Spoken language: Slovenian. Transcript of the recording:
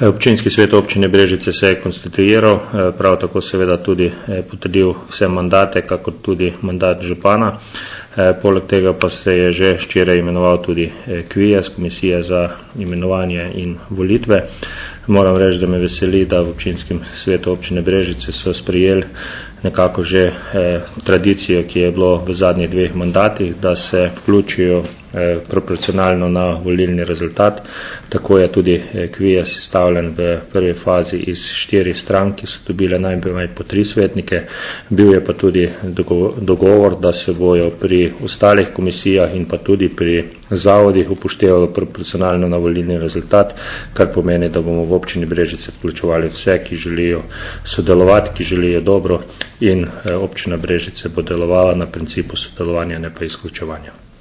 Občinski svet občine Brežice se je konstituiral, prav tako seveda tudi potrdil vse mandate, kakor tudi mandat župana. Poleg tega pa se je že včeraj imenoval tudi KVIAS, Komisija za imenovanje in volitve. Moram reči, da me veseli, da v občinskem svetu občine Brežice so sprejeli nekako že tradicijo, ki je bilo v zadnjih 2 mandatih, da se vključijo proporcionalno na volilni rezultat. Tako je tudi KVIAS sestavljen v prvi fazi iz 4 strank, ki so dobile najprej po 3 svetnike. Bil je pa tudi dogovor, da se bojo pri ostalih komisijah in pa tudi pri zavodih upoštevalo proporcionalno na volilni rezultat, kar pomeni, da bomo v občini Brežice vključevali vse, ki želijo sodelovati, ki želijo dobro, in občina Brežice bo delovala na principu sodelovanja, ne pa izključevanja.